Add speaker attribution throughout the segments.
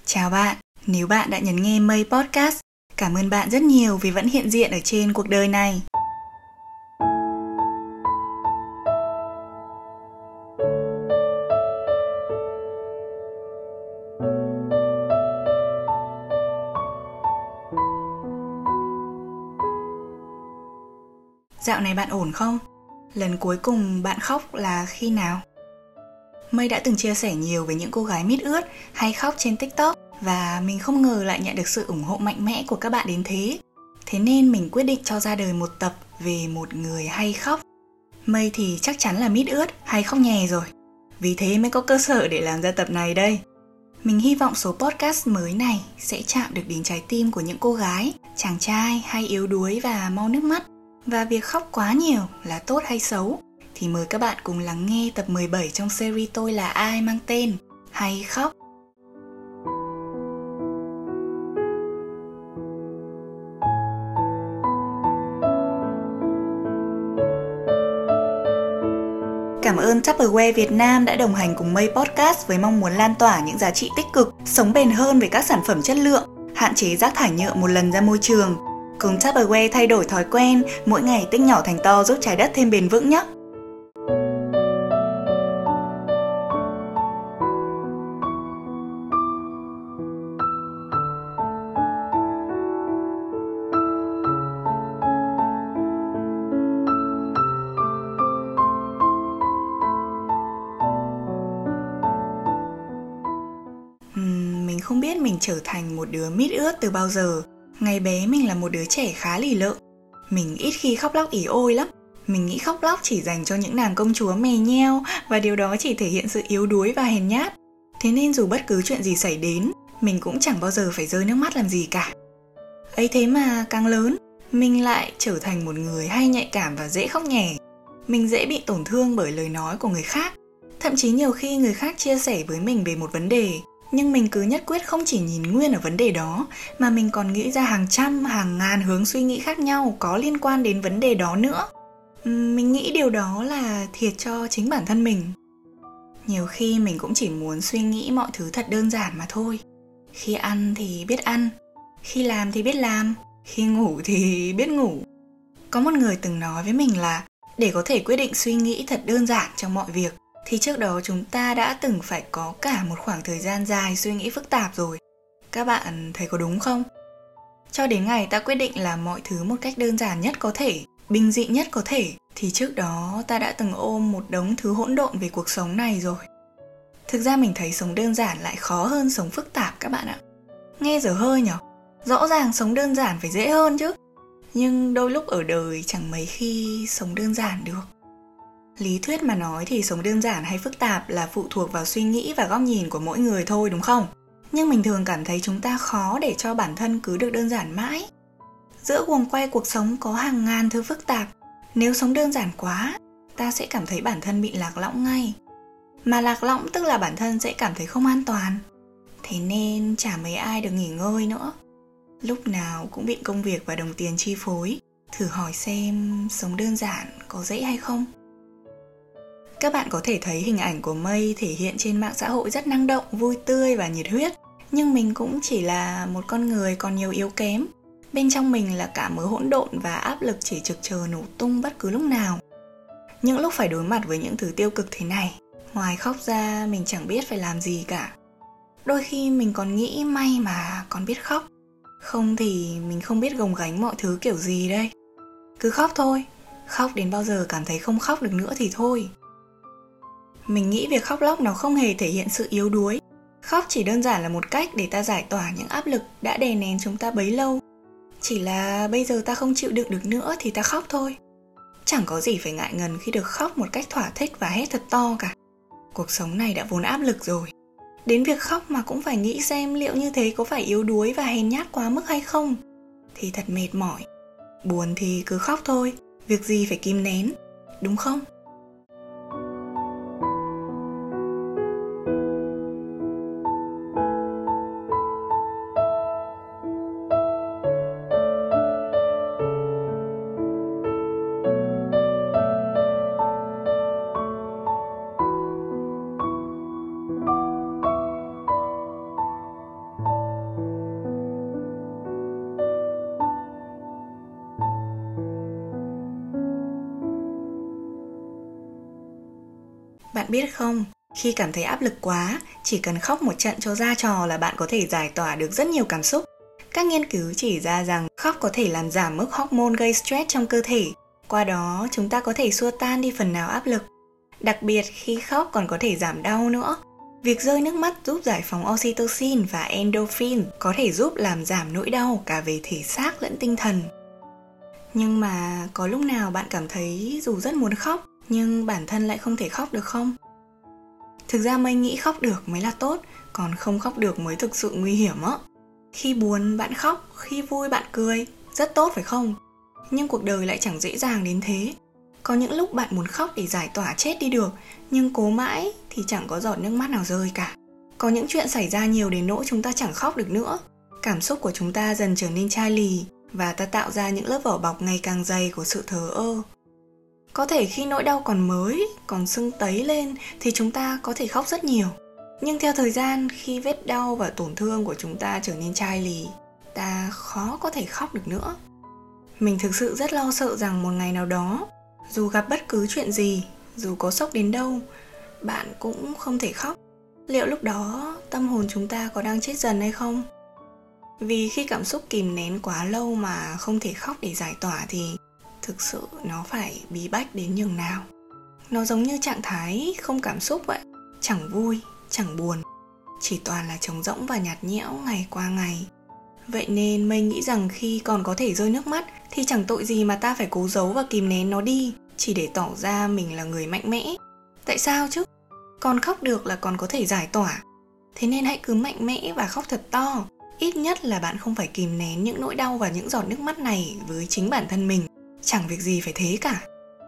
Speaker 1: Chào bạn, nếu bạn đã nhấn nghe Mây Podcast, cảm ơn bạn rất nhiều vì vẫn hiện diện ở trên cuộc đời này. Dạo này bạn ổn không? Lần cuối cùng bạn khóc là khi nào? Mây đã từng chia sẻ nhiều về những cô gái mít ướt hay khóc trên TikTok và mình không ngờ lại nhận được sự ủng hộ mạnh mẽ của các bạn đến thế. Thế nên mình quyết định cho ra đời một tập về một người hay khóc. Mây thì chắc chắn là mít ướt hay khóc nhè rồi. Vì thế mới có cơ sở để làm ra tập này đây. Mình hy vọng số podcast mới này sẽ chạm được đến trái tim của những cô gái, chàng trai hay yếu đuối và mau nước mắt. Và việc khóc quá nhiều là tốt hay xấu? Thì mời các bạn cùng lắng nghe tập 17 trong series Tôi là ai mang tên Hay khóc. Cảm ơn Tupperware Việt Nam đã đồng hành cùng Mây Podcast với mong muốn lan tỏa những giá trị tích cực, sống bền hơn về các sản phẩm chất lượng, hạn chế rác thải nhựa một lần ra môi trường. Cùng Tupperware thay đổi thói quen, mỗi ngày tích nhỏ thành to giúp trái đất thêm bền vững nhé! Mình không biết mình trở thành một đứa mít ướt từ bao giờ. Ngày bé mình là một đứa trẻ khá lì lợm. Mình ít khi khóc lóc ỉ ôi lắm. Mình nghĩ khóc lóc chỉ dành cho những nàng công chúa mè nheo, và điều đó chỉ thể hiện sự yếu đuối và hèn nhát. Thế nên dù bất cứ chuyện gì xảy đến, mình cũng chẳng bao giờ phải rơi nước mắt làm gì cả. Ấy thế mà càng lớn, mình lại trở thành một người hay nhạy cảm và dễ khóc nhè. Mình dễ bị tổn thương bởi lời nói của người khác. Thậm chí nhiều khi người khác chia sẻ với mình về một vấn đề, nhưng mình cứ nhất quyết không chỉ nhìn nguyên ở vấn đề đó, mà mình còn nghĩ ra hàng trăm, hàng ngàn hướng suy nghĩ khác nhau có liên quan đến vấn đề đó nữa. Mình nghĩ điều đó là thiệt cho chính bản thân mình. Nhiều khi mình cũng chỉ muốn suy nghĩ mọi thứ thật đơn giản mà thôi. Khi ăn thì biết ăn, khi làm thì biết làm, khi ngủ thì biết ngủ. Có một người từng nói với mình là để có thể quyết định suy nghĩ thật đơn giản trong mọi việc, thì trước đó chúng ta đã từng phải có cả một khoảng thời gian dài suy nghĩ phức tạp rồi. Các bạn thấy có đúng không? Cho đến ngày ta quyết định làm mọi thứ một cách đơn giản nhất có thể, bình dị nhất có thể, thì trước đó ta đã từng ôm một đống thứ hỗn độn về cuộc sống này rồi. Thực ra mình thấy sống đơn giản lại khó hơn sống phức tạp các bạn ạ. Nghe dở hơi nhở? Rõ ràng sống đơn giản phải dễ hơn chứ. Nhưng đôi lúc ở đời chẳng mấy khi sống đơn giản được. Lý thuyết mà nói thì sống đơn giản hay phức tạp là phụ thuộc vào suy nghĩ và góc nhìn của mỗi người thôi, đúng không? Nhưng mình thường cảm thấy chúng ta khó để cho bản thân cứ được đơn giản mãi. Giữa guồng quay cuộc sống có hàng ngàn thứ phức tạp. Nếu sống đơn giản quá, ta sẽ cảm thấy bản thân bị lạc lõng ngay. Mà lạc lõng tức là bản thân sẽ cảm thấy không an toàn. Thế nên chả mấy ai được nghỉ ngơi nữa. Lúc nào cũng bị công việc và đồng tiền chi phối. Thử hỏi xem sống đơn giản có dễ hay không? Các bạn có thể thấy hình ảnh của Mây thể hiện trên mạng xã hội rất năng động, vui tươi và nhiệt huyết. Nhưng mình cũng chỉ là một con người còn nhiều yếu kém. Bên trong mình là cả mớ hỗn độn và áp lực chỉ trực chờ nổ tung bất cứ lúc nào. Những lúc phải đối mặt với những thứ tiêu cực thế này, ngoài khóc ra mình chẳng biết phải làm gì cả. Đôi khi mình còn nghĩ may mà còn biết khóc. Không thì mình không biết gồng gánh mọi thứ kiểu gì đây. Cứ khóc thôi, khóc đến bao giờ cảm thấy không khóc được nữa thì thôi. Mình nghĩ việc khóc lóc nó không hề thể hiện sự yếu đuối. Khóc chỉ đơn giản là một cách để ta giải tỏa những áp lực đã đè nén chúng ta bấy lâu. Chỉ là bây giờ ta không chịu đựng được nữa thì ta khóc thôi. Chẳng có gì phải ngại ngần khi được khóc một cách thỏa thích và hét thật to cả. Cuộc sống này đã vốn áp lực rồi. Đến việc khóc mà cũng phải nghĩ xem liệu như thế có phải yếu đuối và hèn nhát quá mức hay không. Thì thật mệt mỏi. Buồn thì cứ khóc thôi, việc gì phải kìm nén, đúng không? Bạn biết không, khi cảm thấy áp lực quá, chỉ cần khóc một trận cho ra trò là bạn có thể giải tỏa được rất nhiều cảm xúc. Các nghiên cứu chỉ ra rằng khóc có thể làm giảm mức hormone gây stress trong cơ thể. Qua đó, chúng ta có thể xua tan đi phần nào áp lực. Đặc biệt khi khóc còn có thể giảm đau nữa. Việc rơi nước mắt giúp giải phóng oxytocin và endorphin, có thể giúp làm giảm nỗi đau cả về thể xác lẫn tinh thần. Nhưng mà có lúc nào bạn cảm thấy dù rất muốn khóc, nhưng bản thân lại không thể khóc được không? Thực ra Mây nghĩ khóc được mới là tốt, còn không khóc được mới thực sự nguy hiểm á. Khi buồn bạn khóc, khi vui bạn cười, rất tốt phải không? Nhưng cuộc đời lại chẳng dễ dàng đến thế. Có những lúc bạn muốn khóc để giải tỏa chết đi được, nhưng cố mãi thì chẳng có giọt nước mắt nào rơi cả. Có những chuyện xảy ra nhiều đến nỗi chúng ta chẳng khóc được nữa. Cảm xúc của chúng ta dần trở nên chai lì, và ta tạo ra những lớp vỏ bọc ngày càng dày của sự thờ ơ. Có thể khi nỗi đau còn mới, còn sưng tấy lên thì chúng ta có thể khóc rất nhiều. Nhưng theo thời gian, khi vết đau và tổn thương của chúng ta trở nên chai lì, ta khó có thể khóc được nữa. Mình thực sự rất lo sợ rằng một ngày nào đó, dù gặp bất cứ chuyện gì, dù có sốc đến đâu, bạn cũng không thể khóc. Liệu lúc đó tâm hồn chúng ta có đang chết dần hay không? Vì khi cảm xúc kìm nén quá lâu mà không thể khóc để giải tỏa thì thực sự nó phải bí bách đến nhường nào. Nó giống như trạng thái không cảm xúc vậy, chẳng vui, chẳng buồn, chỉ toàn là trống rỗng và nhạt nhẽo ngày qua ngày. Vậy nên Mây nghĩ rằng khi còn có thể rơi nước mắt thì chẳng tội gì mà ta phải cố giấu và kìm nén nó đi, chỉ để tỏ ra mình là người mạnh mẽ. Tại sao chứ? Còn khóc được là còn có thể giải tỏa. Thế nên hãy cứ mạnh mẽ và khóc thật to. Ít nhất là bạn không phải kìm nén những nỗi đau và những giọt nước mắt này với chính bản thân mình. Chẳng việc gì phải thế cả.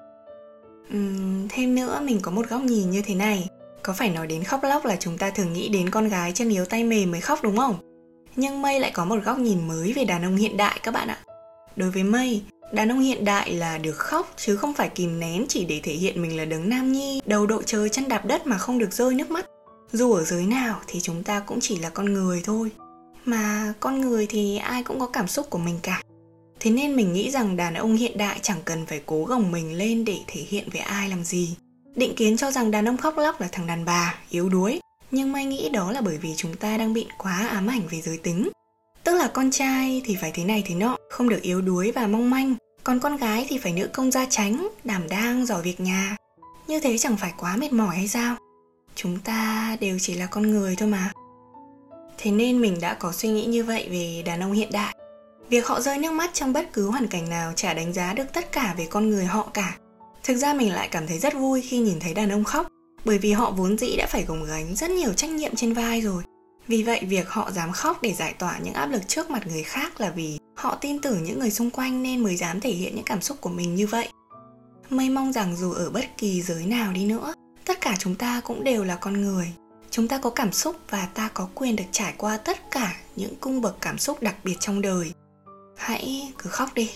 Speaker 1: Thêm nữa, mình có một góc nhìn như thế này. Có phải nói đến khóc lóc là chúng ta thường nghĩ đến con gái chân yếu tay mềm mới khóc đúng không? Nhưng Mây lại có một góc nhìn mới về đàn ông hiện đại các bạn ạ. Đối với Mây, đàn ông hiện đại là được khóc chứ không phải kìm nén chỉ để thể hiện mình là đấng nam nhi, đầu đội trời chân đạp đất mà không được rơi nước mắt. Dù ở giới nào thì chúng ta cũng chỉ là con người thôi. Mà con người thì ai cũng có cảm xúc của mình cả. Thế nên mình nghĩ rằng đàn ông hiện đại chẳng cần phải cố gồng mình lên để thể hiện với ai làm gì. Định kiến cho rằng đàn ông khóc lóc là thằng đàn bà, yếu đuối. Nhưng Mai nghĩ đó là bởi vì chúng ta đang bị quá ám ảnh về giới tính. Tức là con trai thì phải thế này thế nọ, không được yếu đuối và mong manh. Còn con gái thì phải nữ công gia chánh, đảm đang, giỏi việc nhà. Như thế chẳng phải quá mệt mỏi hay sao? Chúng ta đều chỉ là con người thôi mà. Thế nên mình đã có suy nghĩ như vậy về đàn ông hiện đại. Việc họ rơi nước mắt trong bất cứ hoàn cảnh nào chả đánh giá được tất cả về con người họ cả. Thực ra mình lại cảm thấy rất vui khi nhìn thấy đàn ông khóc, bởi vì họ vốn dĩ đã phải gồng gánh rất nhiều trách nhiệm trên vai rồi. Vì vậy việc họ dám khóc để giải tỏa những áp lực trước mặt người khác là vì họ tin tưởng những người xung quanh nên mới dám thể hiện những cảm xúc của mình như vậy. Mây mong rằng dù ở bất kỳ giới nào đi nữa, tất cả chúng ta cũng đều là con người. Chúng ta có cảm xúc và ta có quyền được trải qua tất cả những cung bậc cảm xúc đặc biệt trong đời. Hãy cứ khóc đi.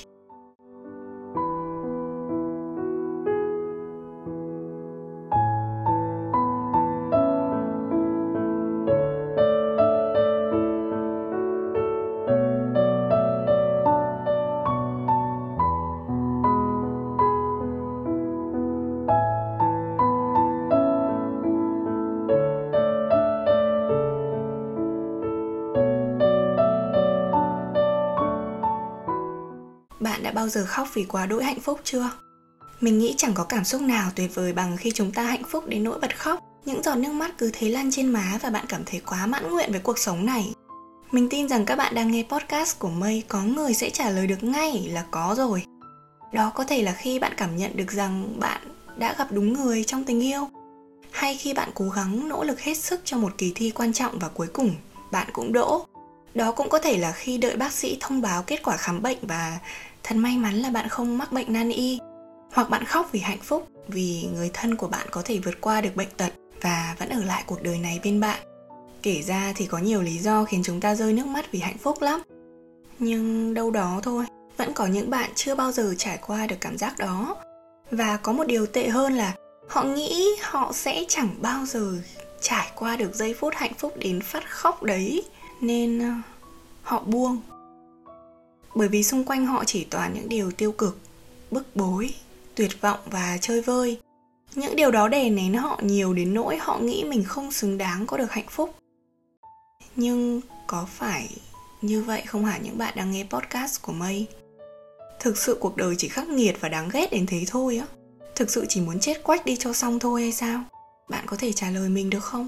Speaker 1: Bạn đã bao giờ khóc vì quá đỗi hạnh phúc chưa? Mình nghĩ chẳng có cảm xúc nào tuyệt vời bằng khi chúng ta hạnh phúc đến nỗi bật khóc. Những giọt nước mắt cứ thế lăn trên má và bạn cảm thấy quá mãn nguyện với cuộc sống này. Mình tin rằng các bạn đang nghe podcast của Mây có người sẽ trả lời được ngay là có rồi. Đó có thể là khi bạn cảm nhận được rằng bạn đã gặp đúng người trong tình yêu. Hay khi bạn cố gắng nỗ lực hết sức cho một kỳ thi quan trọng và cuối cùng bạn cũng đỗ. Đó cũng có thể là khi đợi bác sĩ thông báo kết quả khám bệnh và thật may mắn là bạn không mắc bệnh nan y. Hoặc bạn khóc vì hạnh phúc, vì người thân của bạn có thể vượt qua được bệnh tật và vẫn ở lại cuộc đời này bên bạn. Kể ra thì có nhiều lý do khiến chúng ta rơi nước mắt vì hạnh phúc lắm. Nhưng đâu đó thôi, vẫn có những bạn chưa bao giờ trải qua được cảm giác đó. Và có một điều tệ hơn là họ nghĩ họ sẽ chẳng bao giờ trải qua được giây phút hạnh phúc đến phát khóc đấy, nên họ buông. Bởi vì xung quanh họ chỉ toàn những điều tiêu cực, bức bối, tuyệt vọng và chơi vơi. Những điều đó đè nén họ nhiều đến nỗi họ nghĩ mình không xứng đáng có được hạnh phúc. Nhưng có phải như vậy không hả những bạn đang nghe podcast của Mây? Thực sự cuộc đời chỉ khắc nghiệt và đáng ghét đến thế thôi á? Thực sự chỉ muốn chết quách đi cho xong thôi hay sao? Bạn có thể trả lời mình được không?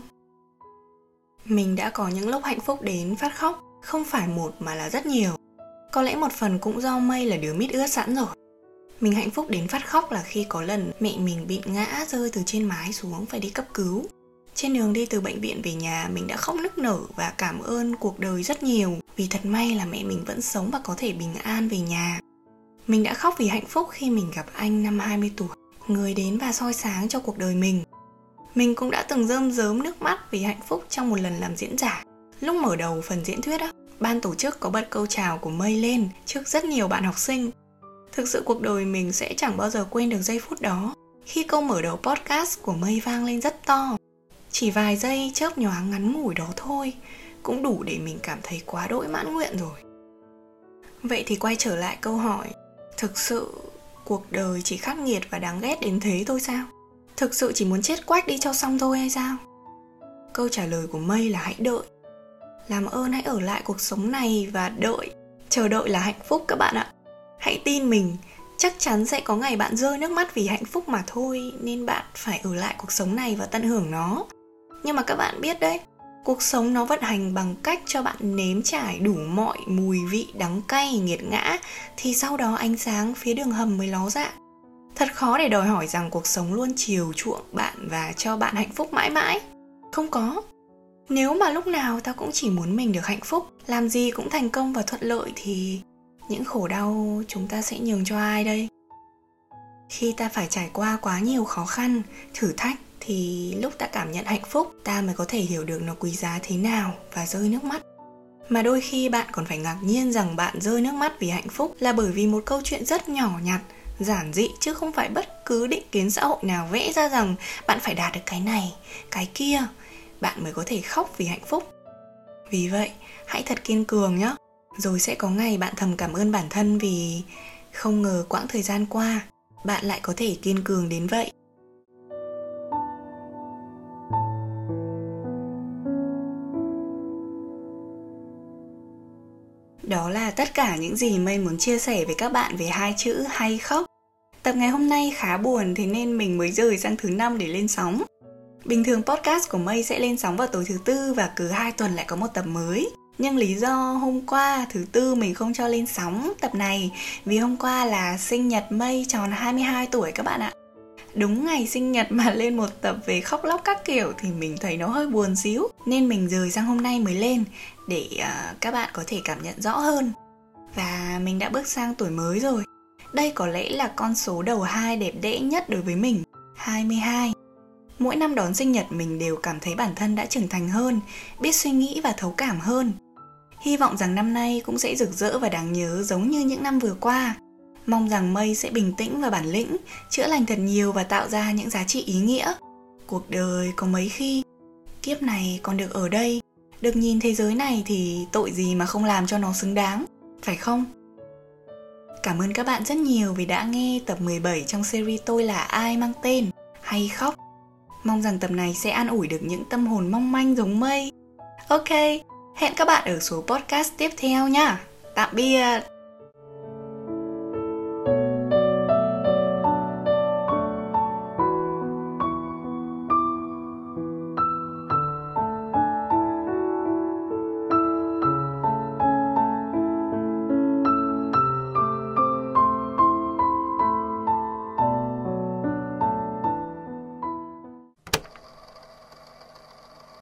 Speaker 1: Mình đã có những lúc hạnh phúc đến phát khóc, không phải một mà là rất nhiều. Có lẽ một phần cũng do Mây là đứa mít ướt sẵn rồi. Mình hạnh phúc đến phát khóc là khi có lần mẹ mình bị ngã rơi từ trên mái xuống phải đi cấp cứu. Trên đường đi từ bệnh viện về nhà, mình đã khóc nức nở và cảm ơn cuộc đời rất nhiều vì thật may là mẹ mình vẫn sống và có thể bình an về nhà. Mình đã khóc vì hạnh phúc khi mình gặp anh năm 20 tuổi, người đến và soi sáng cho cuộc đời mình. Mình cũng đã từng rơm rớm nước mắt vì hạnh phúc trong một lần làm diễn giả. Lúc mở đầu phần diễn thuyết á, ban tổ chức có bật câu chào của Mây lên trước rất nhiều bạn học sinh. Thực sự cuộc đời mình sẽ chẳng bao giờ quên được giây phút đó, khi câu mở đầu podcast của Mây vang lên rất to. Chỉ vài giây chớp nhoáng ngắn ngủi đó thôi cũng đủ để mình cảm thấy quá đỗi mãn nguyện rồi. Vậy thì quay trở lại câu hỏi, thực sự cuộc đời chỉ khắc nghiệt và đáng ghét đến thế thôi sao? Thực sự chỉ muốn chết quách đi cho xong thôi hay sao? Câu trả lời của Mây là hãy đợi. Làm ơn hãy ở lại cuộc sống này và đợi. Chờ đợi là hạnh phúc các bạn ạ. Hãy tin mình, chắc chắn sẽ có ngày bạn rơi nước mắt vì hạnh phúc mà thôi, nên bạn phải ở lại cuộc sống này và tận hưởng nó. Nhưng mà các bạn biết đấy, cuộc sống nó vận hành bằng cách cho bạn nếm trải đủ mọi mùi vị đắng cay nghiệt ngã, thì sau đó ánh sáng phía đường hầm mới ló dạng. Thật khó để đòi hỏi rằng cuộc sống luôn chiều chuộng bạn và cho bạn hạnh phúc mãi mãi. Không có. Nếu mà lúc nào ta cũng chỉ muốn mình được hạnh phúc, làm gì cũng thành công và thuận lợi thì những khổ đau chúng ta sẽ nhường cho ai đây? Khi ta phải trải qua quá nhiều khó khăn, thử thách thì lúc ta cảm nhận hạnh phúc, ta mới có thể hiểu được nó quý giá thế nào và rơi nước mắt. Mà đôi khi bạn còn phải ngạc nhiên rằng bạn rơi nước mắt vì hạnh phúc là bởi vì một câu chuyện rất nhỏ nhặt, giản dị, chứ không phải bất cứ định kiến xã hội nào vẽ ra rằng bạn phải đạt được cái này, cái kia, bạn mới có thể khóc vì hạnh phúc. Vì vậy, hãy thật kiên cường nhé. Rồi sẽ có ngày bạn thầm cảm ơn bản thân vì không ngờ quãng thời gian qua bạn lại có thể kiên cường đến vậy. Đó là tất cả những gì Mây muốn chia sẻ với các bạn về hai chữ hay khóc. Tập ngày hôm nay khá buồn, thế nên mình mới rời sang thứ 5 để lên sóng. Bình thường podcast của Mây sẽ lên sóng vào tối thứ Tư và cứ 2 tuần lại có một tập mới. Nhưng lý do hôm qua thứ Tư mình không cho lên sóng tập này vì hôm qua là sinh nhật Mây tròn 22 tuổi các bạn ạ. Đúng ngày sinh nhật mà lên một tập về khóc lóc các kiểu thì mình thấy nó hơi buồn xíu, nên mình rời sang hôm nay mới lên để các bạn có thể cảm nhận rõ hơn. Và mình đã bước sang tuổi mới rồi. Đây có lẽ là con số đầu 2 đẹp đẽ nhất đối với mình, 22. Mỗi năm đón sinh nhật mình đều cảm thấy bản thân đã trưởng thành hơn, biết suy nghĩ và thấu cảm hơn. Hy vọng rằng năm nay cũng sẽ rực rỡ và đáng nhớ giống như những năm vừa qua. Mong rằng Mây sẽ bình tĩnh và bản lĩnh, chữa lành thật nhiều và tạo ra những giá trị ý nghĩa. Cuộc đời có mấy khi, kiếp này còn được ở đây, được nhìn thế giới này thì tội gì mà không làm cho nó xứng đáng, phải không? Cảm ơn các bạn rất nhiều vì đã nghe tập 17 trong series Tôi Là Ai mang tên Hay Khóc. Mong rằng tập này sẽ an ủi được những tâm hồn mong manh giống Mây. Ok, hẹn các bạn ở số podcast tiếp theo nhá. Tạm biệt!